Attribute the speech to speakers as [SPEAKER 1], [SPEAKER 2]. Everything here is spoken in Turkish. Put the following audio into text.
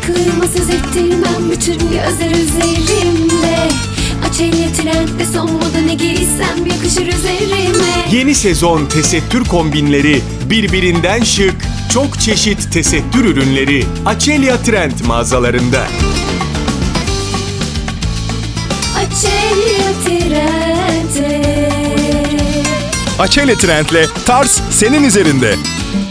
[SPEAKER 1] kırmasız ettirmem bütün gözler üzerimde. Açelya Trend'de son moda ne giysem yakışır üzerime.
[SPEAKER 2] Yeni sezon tesettür kombinleri, birbirinden şık, çok çeşit tesettür ürünleri Açelya Trend mağazalarında.
[SPEAKER 1] Açelya Trend'de.
[SPEAKER 3] Açelya Trend'le tarz senin üzerinde.